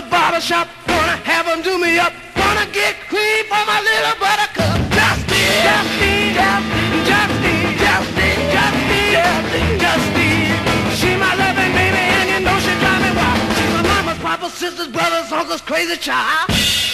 the barber shop, wanna have them do me up, wanna get clean for my little buttercup. Justine, Justine, Justine, Justine, Justine, Justine, Justine, Justine. She my loving baby and you know she drive me wild. She's my mama's, papa's, sister's, brother's, uncle's crazy child.